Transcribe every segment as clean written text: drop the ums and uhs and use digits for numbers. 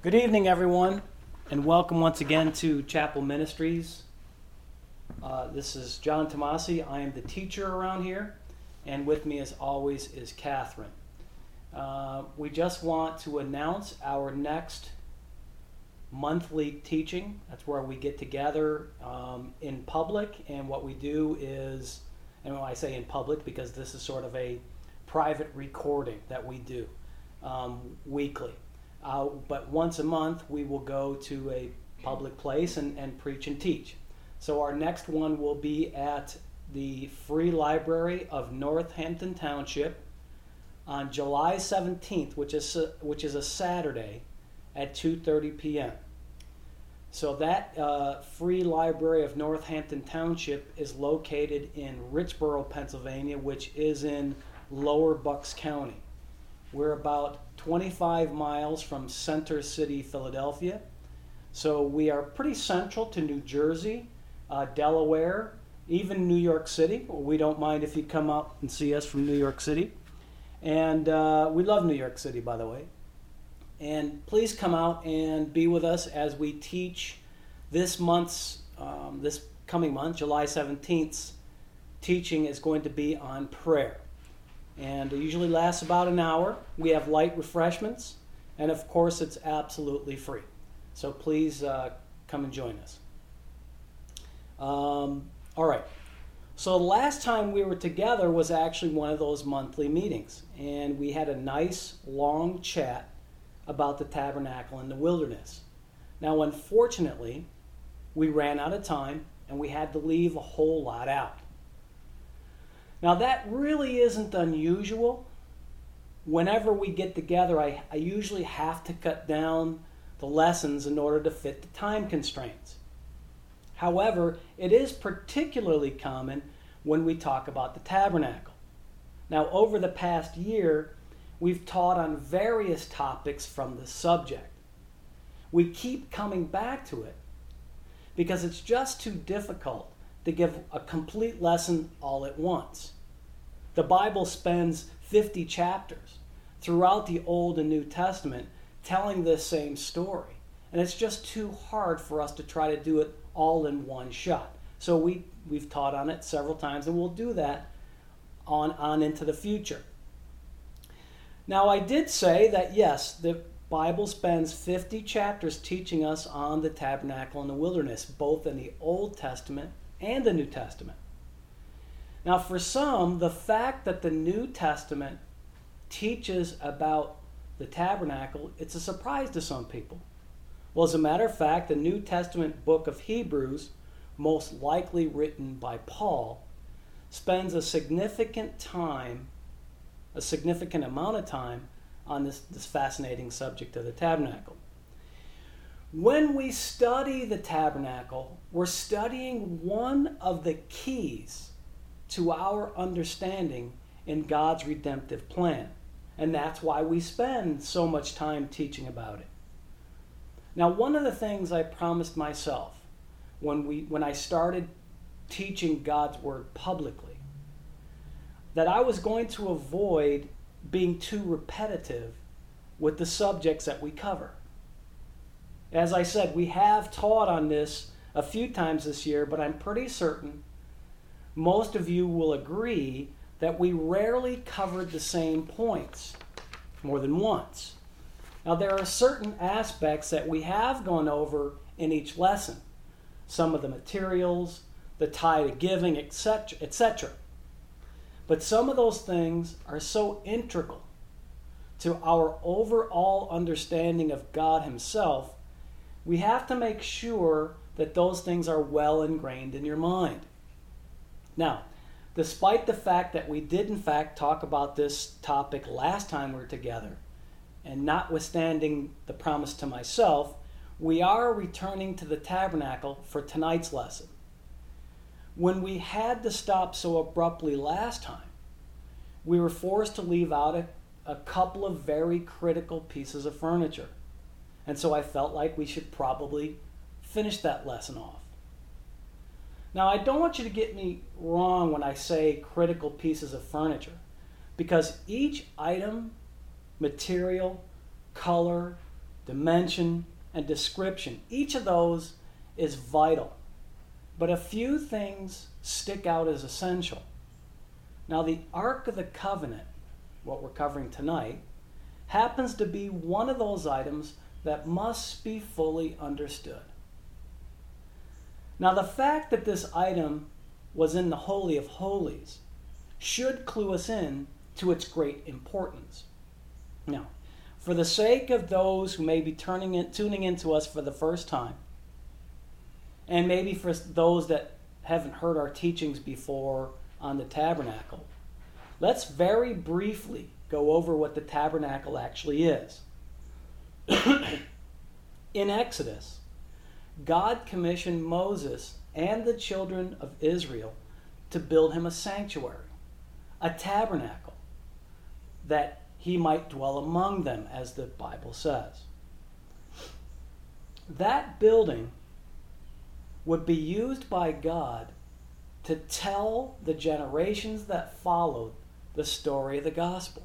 Good evening, everyone, and welcome once again to Chapel Ministries. This is John Tomasi. I am the teacher around here, and with me, as always, is Catherine. We just want to announce our next monthly teaching. That's where we get together in public, and what we do is, and when I say in public, because this is sort of a private recording that we do weekly. But once a month, we will go to a public place and preach and teach. So our next one will be at the Free Library of Northampton Township on July 17th, which is a Saturday at 2:30 p.m. So that Free Library of Northampton Township is located in Richboro, Pennsylvania, which is in Lower Bucks County. We're about 25 miles from Center City, Philadelphia. So we are pretty central to New Jersey, Delaware, even New York City. We don't mind if you come out and see us from New York City. And we love New York City, by the way. And please come out and be with us as we teach this coming month, July 17th. Teaching is going to be on prayer. And it usually lasts about an hour. We have light refreshments, and of course it's absolutely free. So please come and join us. All right. So the last time we were together was actually one of those monthly meetings, and we had a nice long chat about the tabernacle in the wilderness. Now, unfortunately, we ran out of time, and we had to leave a whole lot out. Now, that really isn't unusual. Whenever we get together, I usually have to cut down the lessons in order to fit the time constraints. However, it is particularly common when we talk about the tabernacle. Now, over the past year, we've taught on various topics from the subject. We keep coming back to it because it's just too difficult to give a complete lesson all at once. The Bible spends 50 chapters throughout the Old and New Testament telling this same story. And it's just too hard for us to try to do it all in one shot. So we've taught on it several times, and we'll do that on into the future. Now, I did say that, yes, the Bible spends 50 chapters teaching us on the tabernacle in the wilderness, both in the Old Testament and the New Testament. Now, for some, the fact that the New Testament teaches about the tabernacle, it's a surprise to some people. Well, as a matter of fact, the New Testament book of Hebrews, most likely written by Paul, spends a significant amount of time on this fascinating subject of the tabernacle. When we study the tabernacle, we're studying one of the keys to our understanding in God's redemptive plan. And that's why we spend so much time teaching about it. Now, one of the things I promised myself when I started teaching God's Word publicly, that I was going to avoid being too repetitive with the subjects that we cover. As I said, we have taught on this a few times this year, but I'm pretty certain most of you will agree that we rarely covered the same points more than once. Now, there are certain aspects that we have gone over in each lesson. Some of the materials, the tie to giving, etc., etc. But some of those things are so integral to our overall understanding of God Himself, we have to make sure that those things are well ingrained in your mind. Now, despite the fact that we did in fact talk about this topic last time we were together, and notwithstanding the promise to myself, we are returning to the tabernacle for tonight's lesson. When we had to stop so abruptly last time, we were forced to leave out a couple of very critical pieces of furniture. And so I felt like we should probably finish that lesson off. Now, I don't want you to get me wrong when I say critical pieces of furniture, because each item, material, color, dimension, and description. Each of those is vital, but a few things stick out as essential. Now, the Ark of the Covenant, what we're covering tonight, happens to be one of those items that must be fully understood. Now, the fact that this item was in the Holy of Holies should clue us in to its great importance. Now, for the sake of those who may be tuning into us for the first time, and maybe for those that haven't heard our teachings before on the tabernacle, let's very briefly go over what the tabernacle actually is. In Exodus, God commissioned Moses and the children of Israel to build him a sanctuary, a tabernacle, that he might dwell among them, as the Bible says. That building would be used by God to tell the generations that followed the story of the gospel.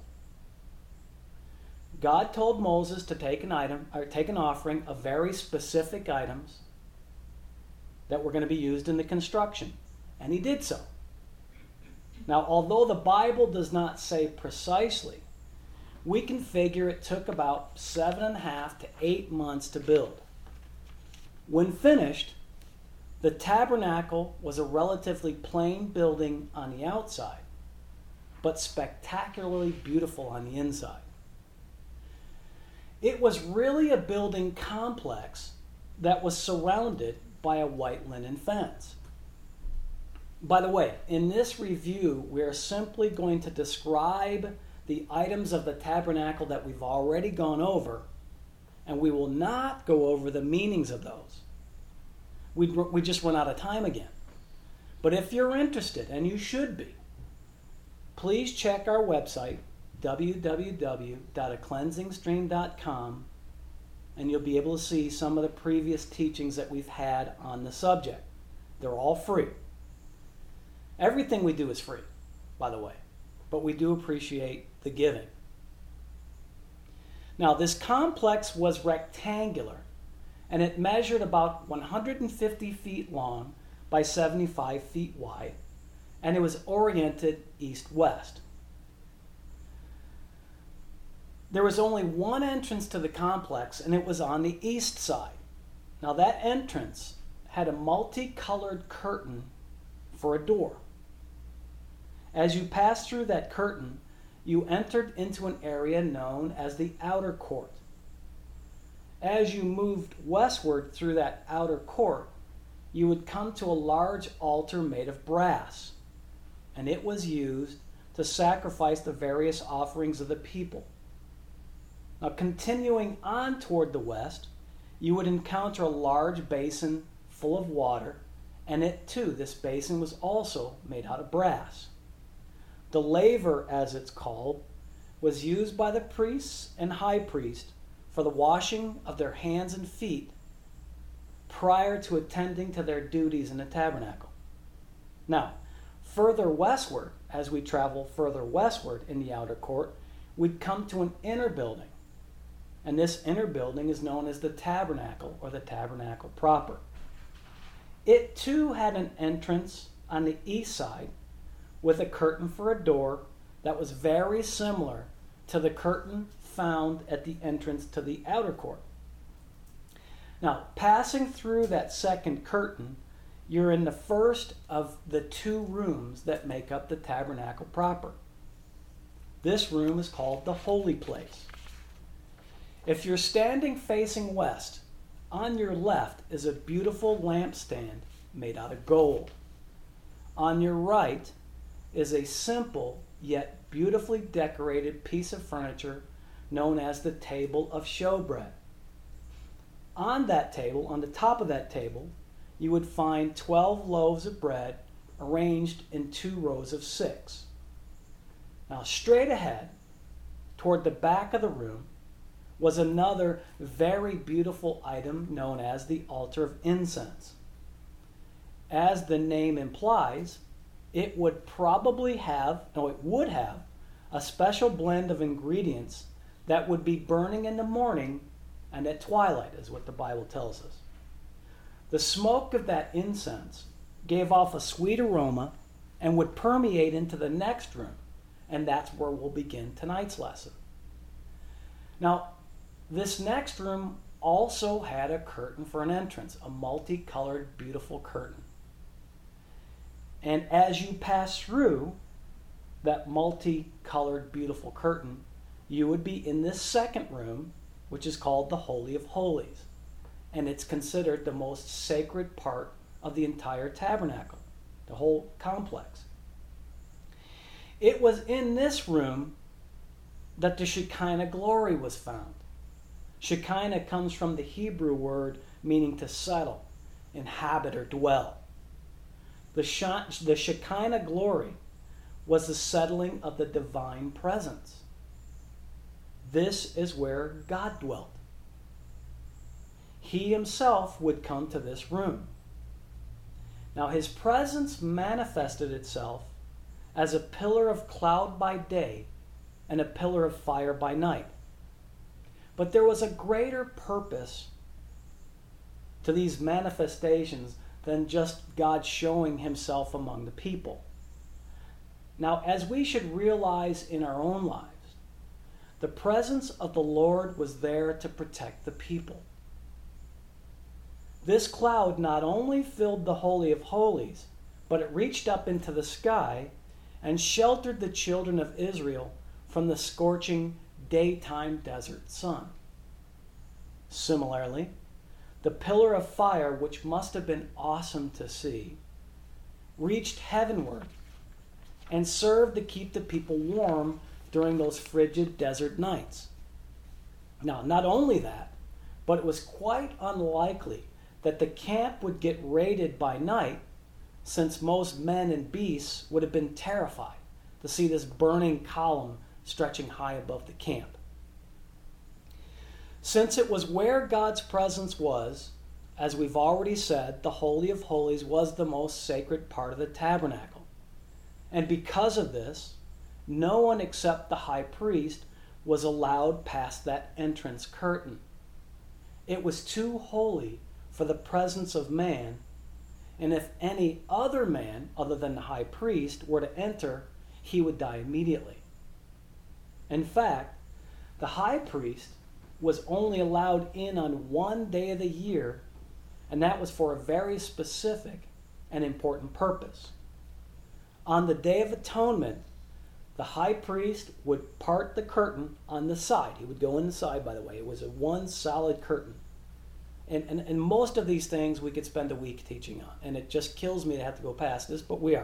God told Moses to take an offering of very specific items that were going to be used in the construction, and he did so. Now, although the Bible does not say precisely, we can figure it took about 7.5 to 8 months to build. When finished, the tabernacle was a relatively plain building on the outside, but spectacularly beautiful on the inside. It was really a building complex that was surrounded by a white linen fence. By the way, in this review, we are simply going to describe the items of the tabernacle that we've already gone over, and we will not go over the meanings of those. We just run out of time again. But if you're interested, and you should be, please check our website, www.acleansingstream.com, and you'll be able to see some of the previous teachings that we've had on the subject. They're all free. Everything we do is free, by the way, but we do appreciate the giving. Now, this complex was rectangular, and it measured about 150 feet long by 75 feet wide, and it was oriented east-west. There was only one entrance to the complex, and it was on the east side. Now, that entrance had a multicolored curtain for a door. As you passed through that curtain, you entered into an area known as the outer court. As you moved westward through that outer court, you would come to a large altar made of brass, and it was used to sacrifice the various offerings of the people. Now, continuing on toward the west, you would encounter a large basin full of water, and it too, this basin was also made out of brass. The laver, as it's called, was used by the priests and high priest for the washing of their hands and feet prior to attending to their duties in the tabernacle. Now, further westward, as we travel further westward in the outer court, we'd come to an inner building. And this inner building is known as the tabernacle, or the tabernacle proper. It too had an entrance on the east side with a curtain for a door that was very similar to the curtain found at the entrance to the outer court. Now, passing through that second curtain, you're in the first of the two rooms that make up the tabernacle proper. This room is called the holy place. If you're standing facing west, on your left is a beautiful lampstand made out of gold. On your right is a simple yet beautifully decorated piece of furniture known as the table of showbread. On that table, on the top of that table, you would find 12 loaves of bread arranged in 2 rows of 6. Now, straight ahead, toward the back of the room, was another very beautiful item known as the altar of incense. As the name implies, it would have a special blend of ingredients that would be burning in the morning and at twilight, is what the Bible tells us. The smoke of that incense gave off a sweet aroma and would permeate into the next room, and that's where we'll begin tonight's lesson. Now, this next room also had a curtain for an entrance, a multicolored, beautiful curtain. And as you pass through that multicolored, beautiful curtain, you would be in this second room, which is called the Holy of Holies. And it's considered the most sacred part of the entire tabernacle, the whole complex. It was in this room that the Shekinah glory was found. Shekinah comes from the Hebrew word meaning to settle, inhabit, or dwell. The Shekinah glory was the settling of the divine presence. This is where God dwelt. He himself would come to this room. Now, his presence manifested itself as a pillar of cloud by day and a pillar of fire by night. But there was a greater purpose to these manifestations than just God showing himself among the people. Now, as we should realize in our own lives, the presence of the Lord was there to protect the people. This cloud not only filled the Holy of Holies, but it reached up into the sky and sheltered the children of Israel from the scorching daytime desert sun. Similarly, the pillar of fire, which must have been awesome to see, reached heavenward and served to keep the people warm during those frigid desert nights. Now, not only that, but it was quite unlikely that the camp would get raided by night, since most men and beasts would have been terrified to see this burning column stretching high above the camp. Since it was where God's presence was, as we've already said, the Holy of Holies was the most sacred part of the tabernacle. And because of this, no one except the high priest was allowed past that entrance curtain. It was too holy for the presence of man, and if any other man other than the high priest were to enter, he would die immediately. In fact, the high priest was only allowed in on one day of the year, and that was for a very specific and important purpose. On the Day of Atonement, the high priest would part the curtain on the side. He would go in the side, by the way. It was a one solid curtain. And most of these things we could spend a week teaching on, and it just kills me to have to go past this, but we are.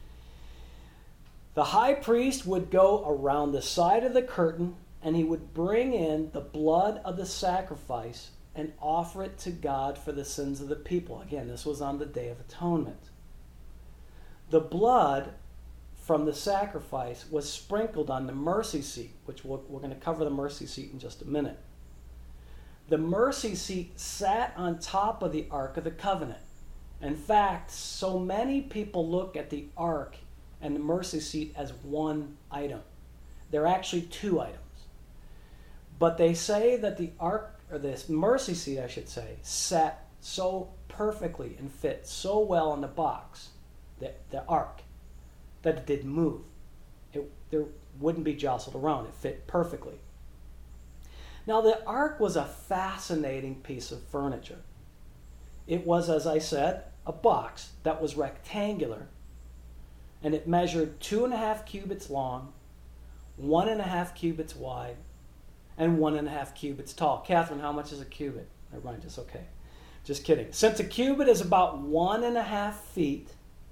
The high priest would go around the side of the curtain, and he would bring in the blood of the sacrifice and offer it to God for the sins of the people. Again, this was on the Day of Atonement. The blood from the sacrifice was sprinkled on the mercy seat, which we're going to cover the mercy seat in just a minute. The mercy seat sat on top of the Ark of the Covenant. In fact, so many people look at the Ark and the mercy seat as one item. They're actually two items. But they say that the Ark, or this mercy seat, I should say, sat so perfectly and fit so well in the box, the Ark, that it didn't move. There wouldn't be jostled around. It fit perfectly. Now, the Ark was a fascinating piece of furniture. It was, as I said, a box that was rectangular, and it measured 2.5 cubits long, 1.5 cubits wide, and 1.5 cubits tall. Catherine, how much is a cubit? Never mind, just okay. Just kidding. Since a cubit is about 1.5 feet,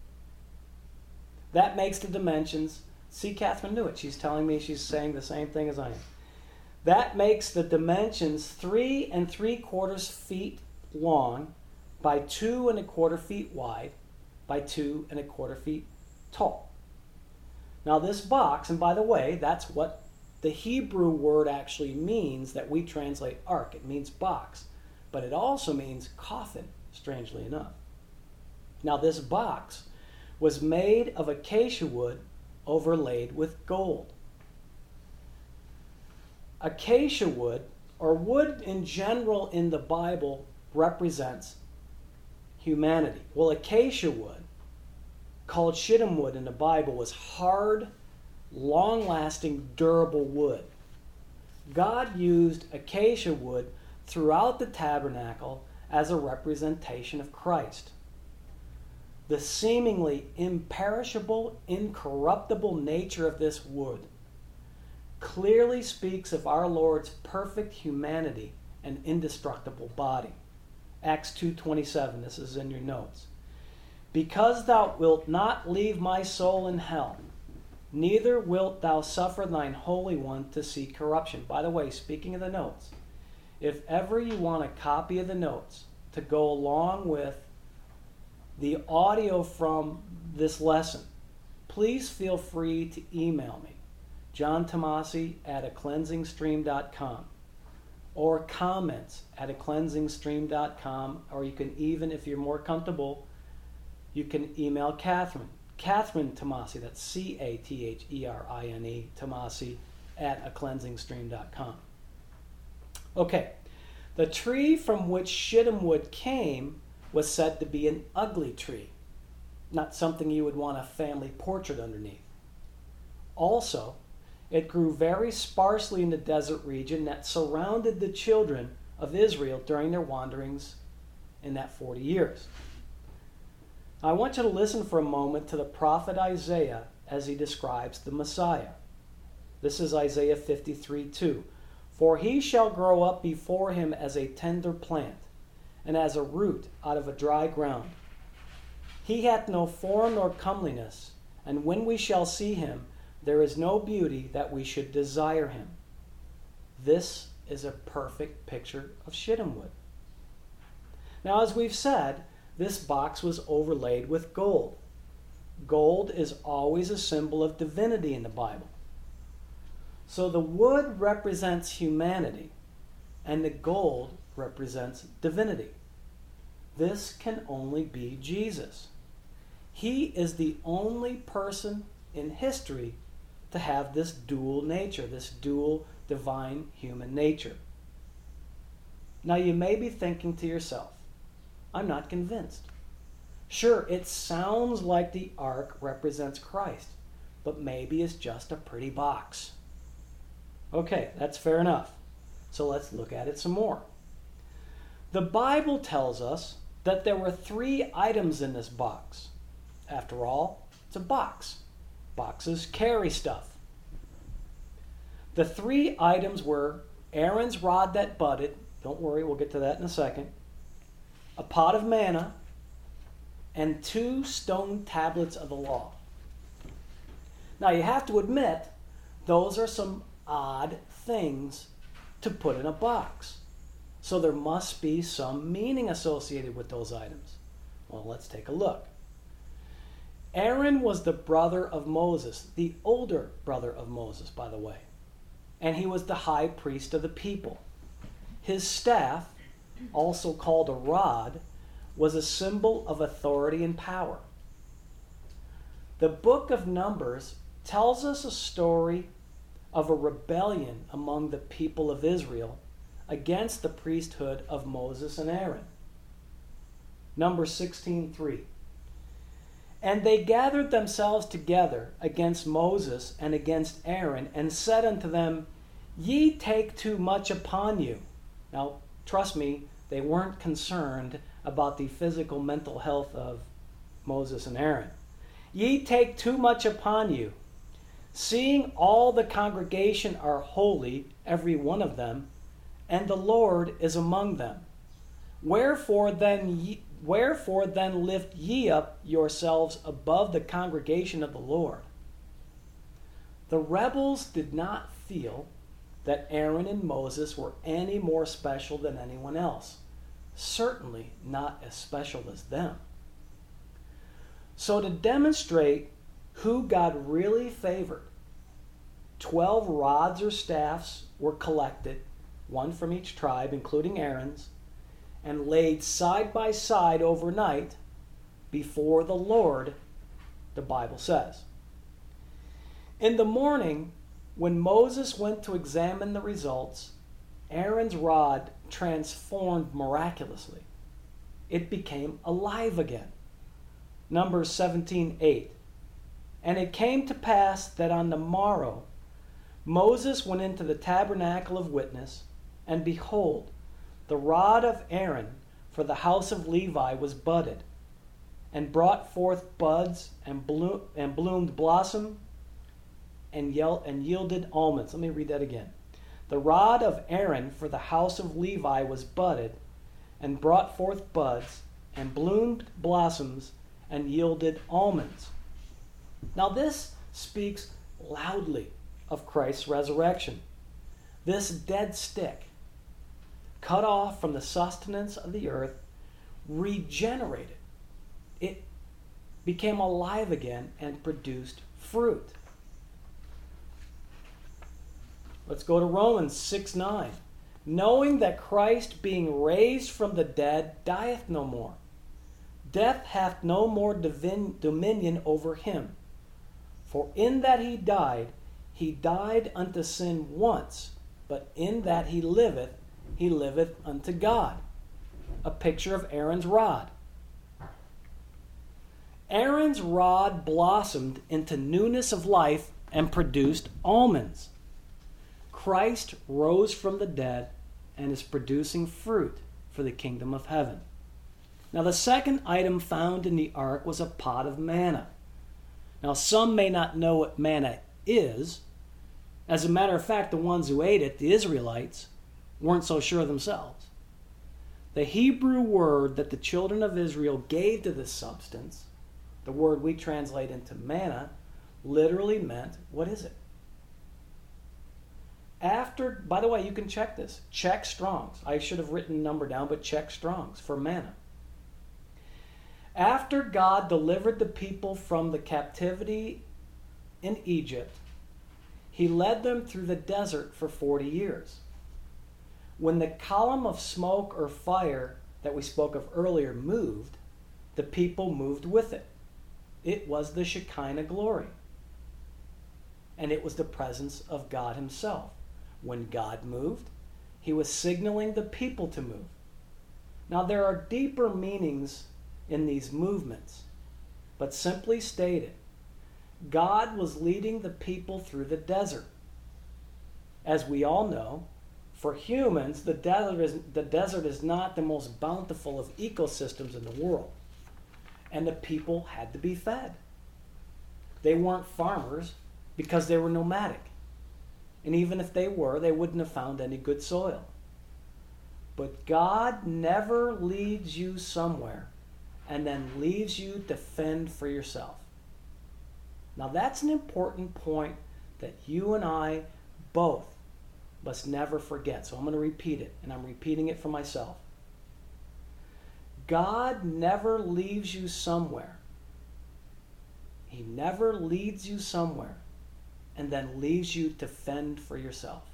that makes the dimensions. See, Catherine knew it. She's telling me she's saying the same thing as I am. That makes the dimensions 3 3/4 feet long by 2 1/4 feet wide by 2 1/4 feet tall. Now this box, and by the way, that's what the Hebrew word actually means that we translate ark. It means box, but it also means coffin, strangely enough. Now this box was made of acacia wood overlaid with gold. Acacia wood or wood in general in the Bible, represents humanity. Well, acacia wood, called shittim wood in the Bible, was hard, long-lasting, durable wood. God used acacia wood throughout the tabernacle as a representation of Christ. The seemingly imperishable, incorruptible nature of this wood clearly speaks of our Lord's perfect humanity and indestructible body. Acts 2:27, this is in your notes. Because thou wilt not leave my soul in hell, neither wilt thou suffer thine Holy One to see corruption. By the way, speaking of the notes, if ever you want a copy of the notes to go along with the audio from this lesson, please feel free to email me, johntomasi@acleansingstream.com, or comments@acleansingstream.com, or you can even, if you're more comfortable, you can email Catherine Tomasi, that's CATHERINE, Tomasi, @acleansingstream.com. Okay, the tree from which shittim wood came was said to be an ugly tree, not something you would want a family portrait underneath. Also, it grew very sparsely in the desert region that surrounded the children of Israel during their wanderings in that 40 years. I want you to listen for a moment to the prophet Isaiah as he describes the Messiah. This is Isaiah 53:2. For he shall grow up before him as a tender plant, and as a root out of a dry ground. He hath no form nor comeliness, and when we shall see him, there is no beauty that we should desire him. This is a perfect picture of shittim wood. Now, as we've said, this box was overlaid with gold. Gold is always a symbol of divinity in the Bible. So the wood represents humanity, and the gold represents divinity. This can only be Jesus. He is the only person in history to have this dual nature, this dual divine human nature. Now you may be thinking to yourself, I'm not convinced. Sure, it sounds like the ark represents Christ, but maybe it's just a pretty box. Okay, that's fair enough. So let's look at it some more. The Bible tells us that there were 3 items in this box. After all, it's a box. Boxes carry stuff. The 3 items were Aaron's rod that budded. Don't worry, we'll get to that in a second. A pot of manna, and 2 stone tablets of the law. Now you have to admit, those are some odd things to put in a box. So there must be some meaning associated with those items. Well, let's take a look. Aaron was the brother of Moses, the older brother of Moses, by the way. And he was the high priest of the people. His staff, also called a rod, was a symbol of authority and power. The book of Numbers tells us a story of a rebellion among the people of Israel against the priesthood of Moses and Aaron. Numbers 16:3. And they gathered themselves together against Moses and against Aaron, and said unto them, Ye take too much upon you. Now, trust me, they weren't concerned about the physical, mental health of Moses and Aaron. Ye take too much upon you, seeing all the congregation are holy, every one of them, and the Lord is among them. Wherefore then lift ye up yourselves above the congregation of the Lord. The rebels did not feel that Aaron and Moses were any more special than anyone else. Certainly not as special as them. So to demonstrate who God really favored, 12 rods or staffs were collected, one from each tribe, including Aaron's, and laid side by side overnight before the Lord, the Bible says. In the morning, when Moses went to examine the results, Aaron's rod transformed miraculously. It became alive again. Numbers 17:8. And it came to pass that on the morrow Moses went into the tabernacle of witness, and behold, the rod of Aaron for the house of Levi was budded, and brought forth buds, and bloomed blossom, and yielded almonds. Let me read that again. The rod of Aaron for the house of Levi was budded, and brought forth buds, and bloomed blossoms, and yielded almonds. Now this speaks loudly of Christ's resurrection. This dead stick, cut off from the sustenance of the earth, regenerated. It became alive again and produced fruit. Let's go to Romans 6:9. Knowing that Christ, being raised from the dead, dieth no more. Death hath no more dominion over him. For in that he died unto sin once, but in that he liveth unto God. A picture of Aaron's rod. Aaron's rod blossomed into newness of life and produced almonds. Christ rose from the dead and is producing fruit for the kingdom of heaven. Now the second item found in the ark was a pot of manna. Now some may not know what manna is. As a matter of fact, the ones who ate it, the Israelites, weren't so sure themselves. The Hebrew word that the children of Israel gave to this substance, the word we translate into manna, literally meant, what is it? By the way, you can check this. Check Strong's. I should have written a number down, but check Strong's for manna. After God delivered the people from the captivity in Egypt, he led them through the desert for 40 years. When the column of smoke or fire that we spoke of earlier moved, the people moved with it. It was the Shekinah glory. And it was the presence of God himself. When God moved, he was signaling the people to move. Now there are deeper meanings in these movements, but simply stated, God was leading the people through the desert. As we all know, for humans, the desert is not the most bountiful of ecosystems in the world. And the people had to be fed. They weren't farmers because they were nomadic. And even if they were, they wouldn't have found any good soil. But God never leads you somewhere and then leaves you to fend for yourself. Now that's an important point that you and I both must never forget. So I'm going to repeat it, and I'm repeating it for myself. God never leaves you somewhere. He never leads you somewhere and then leaves you to fend for yourself.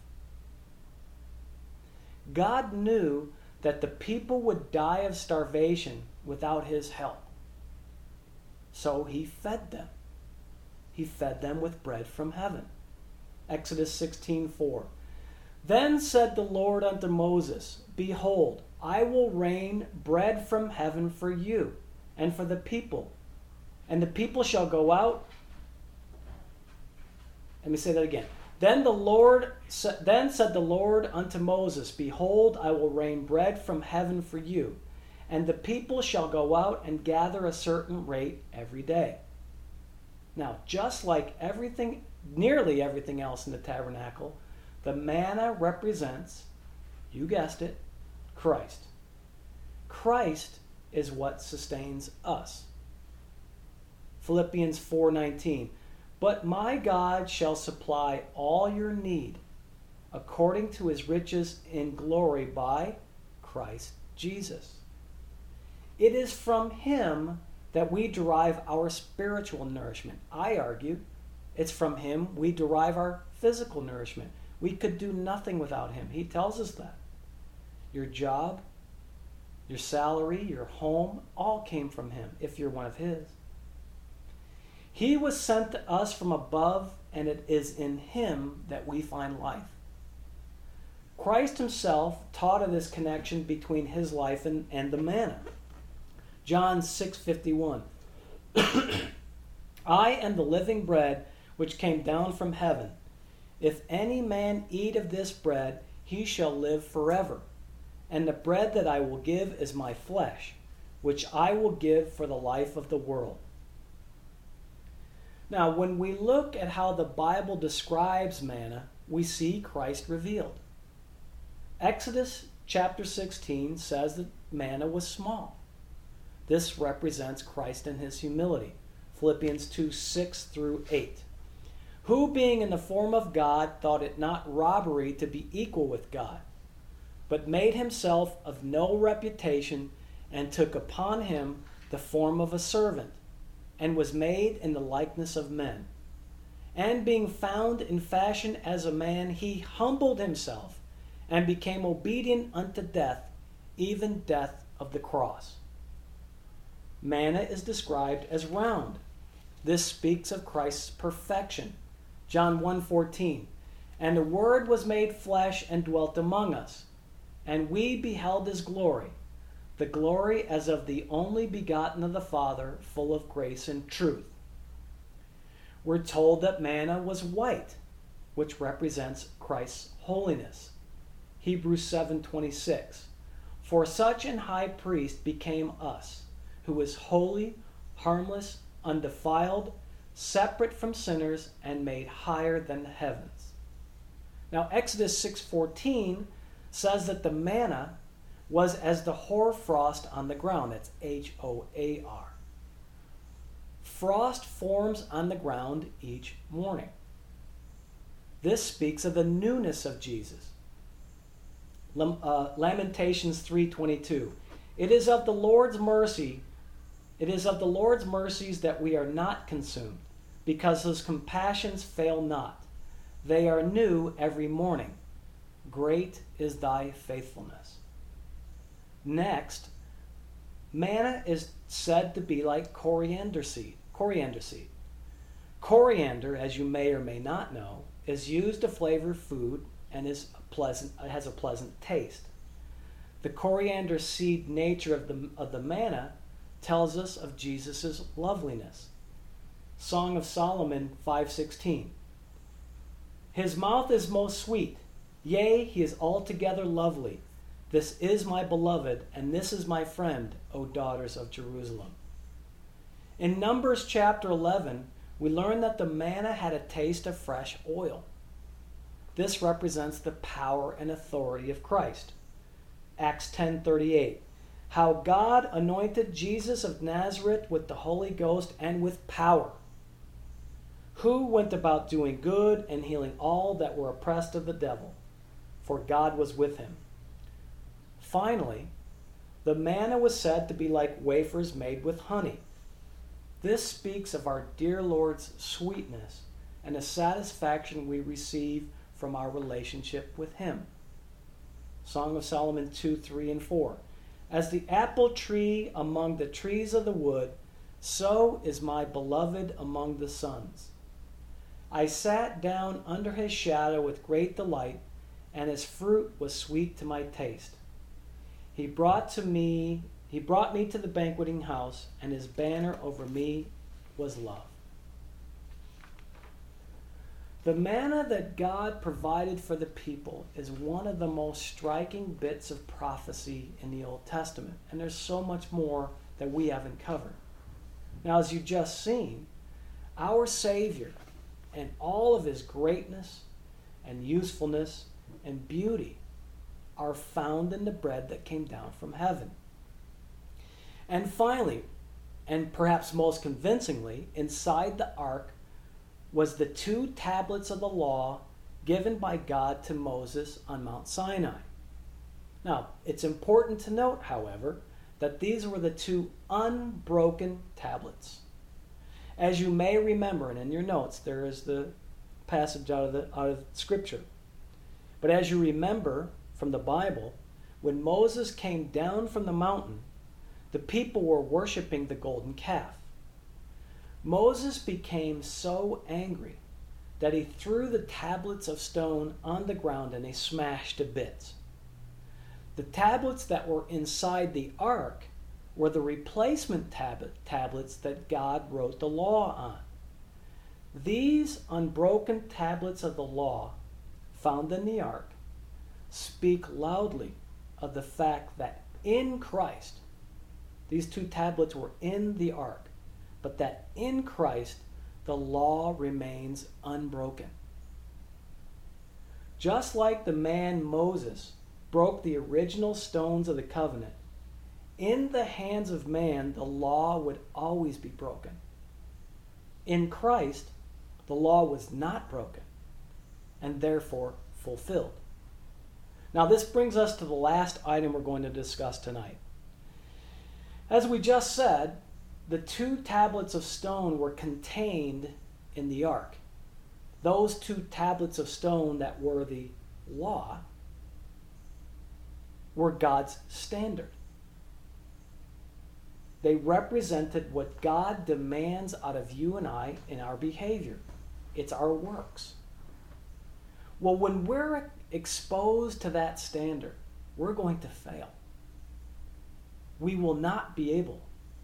God knew that the people would die of starvation without his help. So he fed them. He fed them with bread from heaven. Exodus 16:4. Then said the Lord unto Moses, Behold, I will rain bread from heaven for you and for the people. And the people shall go out. Let me say that again. Then said the Lord unto Moses, Behold, I will rain bread from heaven for you, and the people shall go out and gather a certain rate every day. Now, just like nearly everything else in the tabernacle, the manna represents, you guessed it, Christ. Christ is what sustains us. Philippians 4:19. But my God shall supply all your need according to his riches in glory by Christ Jesus. It is from him that we derive our spiritual nourishment. I argue it's from him we derive our physical nourishment. We could do nothing without him. He tells us that. Your job, your salary, your home, all came from him if you're one of his. He was sent to us from above, and it is in him that we find life. Christ himself taught of this connection between his life and the manna. John 6:51. I am the living bread which came down from heaven. If any man eat of this bread, he shall live forever. And the bread that I will give is my flesh, which I will give for the life of the world. Now, when we look at how the Bible describes manna, we see Christ revealed. Exodus chapter 16 says that manna was small. This represents Christ in his humility. Philippians 2:6-8. Who, being in the form of God, thought it not robbery to be equal with God, but made himself of no reputation, and took upon him the form of a servant, and was made in the likeness of men. And being found in fashion as a man, he humbled himself, and became obedient unto death, even death of the cross. Manna is described as round. This speaks of Christ's perfection. John 1:14, and the Word was made flesh and dwelt among us, and we beheld his glory, the glory as of the only begotten of the Father, full of grace and truth. We're told that manna was white, which represents Christ's holiness. Hebrews 7:26, for such an high priest became us, who is holy, harmless, undefiled, separate from sinners, and made higher than the heavens. Now, Exodus 6:14 says that the manna was as the hoar frost on the ground. That's H-O-A-R. Frost forms on the ground each morning. This speaks of the newness of Jesus. Lamentations 3:22. It is of the Lord's mercies that we are not consumed, because his compassions fail not. They are new every morning. Great is thy faithfulness. Next, manna is said to be like coriander seed. Coriander, as you may or may not know, is used to flavor food and has a pleasant taste. The coriander seed nature of the manna tells us of Jesus' loveliness. Song of Solomon 5:16. His mouth is most sweet, yea, he is altogether lovely. This is my beloved, and this is my friend, O daughters of Jerusalem. In Numbers chapter 11, we learn that the manna had a taste of fresh oil. This represents the power and authority of Christ. Acts 10:38. How God anointed Jesus of Nazareth with the Holy Ghost and with power, who went about doing good and healing all that were oppressed of the devil, for God was with him. Finally, the manna was said to be like wafers made with honey. This speaks of our dear Lord's sweetness and the satisfaction we receive from our relationship with him. Song of Solomon 2:3-4. As the apple tree among the trees of the wood, so is my beloved among the sons. I sat down under his shadow with great delight, and his fruit was sweet to my taste. He brought me to the banqueting house, and his banner over me was love. The manna that God provided for the people is one of the most striking bits of prophecy in the Old Testament, and there's so much more that we haven't covered. Now, as you've just seen, our Savior and all of his greatness and usefulness and beauty are found in the bread that came down from heaven. And finally, and perhaps most convincingly, inside the ark was the 2 tablets of the law given by God to Moses on Mount Sinai. Now, it's important to note, however, that these were the 2 unbroken tablets. As you may remember, and in your notes, there is the passage out of Scripture. But as you remember from the Bible, when Moses came down from the mountain, the people were worshiping the golden calf. Moses became so angry that he threw the tablets of stone on the ground and they smashed to bits. The tablets that were inside the ark were the replacement tablets that God wrote the law on. These unbroken tablets of the law found in the ark speak loudly of the fact that in Christ, these two tablets were in the ark, but that in Christ the law remains unbroken. Just like the man Moses broke the original stones of the covenant, in the hands of man the law would always be broken. In Christ, the law was not broken and therefore fulfilled. Now this brings us to the last item we're going to discuss tonight. As we just said, the two tablets of stone were contained in the ark. Those two tablets of stone that were the law were God's standard. They represented what God demands out of you and I in our behavior. It's our works. Well, when we're exposed to that standard, we're going to fail. We will not be able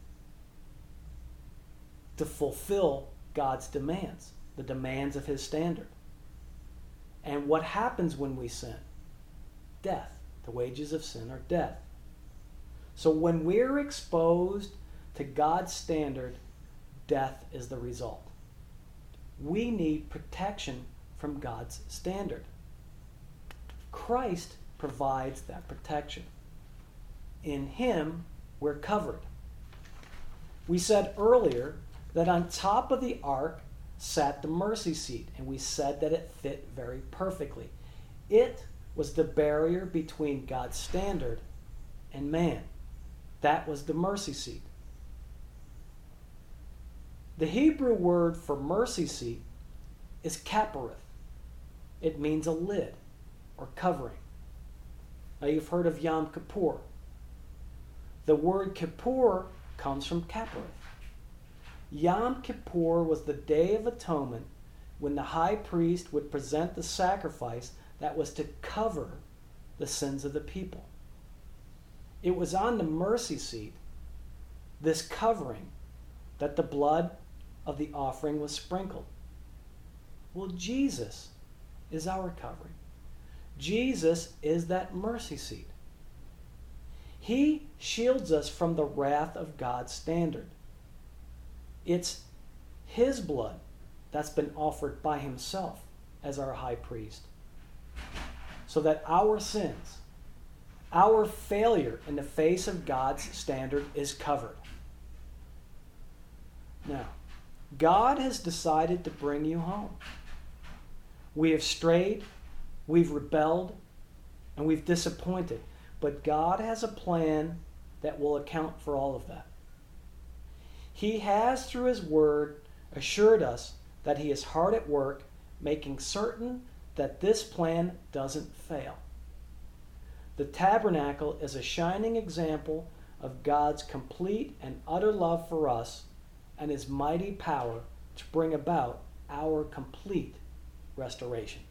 to fulfill God's demands, the demands of his standard. And what happens when we sin? Death. The wages of sin are death. So when we're exposed to God's standard, death is the result. We need protection from God's standard. Christ provides that protection. In him, we're covered. We said earlier that on top of the ark sat the mercy seat, and we said that it fit very perfectly. It was the barrier between God's standard and man. That was the mercy seat. The Hebrew word for mercy seat is kapareth. It means a lid or covering. Now you've heard of Yom Kippur. The word Kippur comes from kapareth. Yom Kippur was the Day of Atonement when the high priest would present the sacrifice that was to cover the sins of the people. It was on the mercy seat, this covering, that the blood of the offering was sprinkled. Well, Jesus is our covering. Jesus is that mercy seat. He shields us from the wrath of God's standard. It's his blood that's been offered by himself as our high priest, so that our sins, our failure in the face of God's standard is covered. Now, God has decided to bring you home. We have strayed, we've rebelled, and we've disappointed. But God has a plan that will account for all of that. He has, through his word, assured us that he is hard at work, making certain that this plan doesn't fail. The tabernacle is a shining example of God's complete and utter love for us and his mighty power to bring about our complete restoration.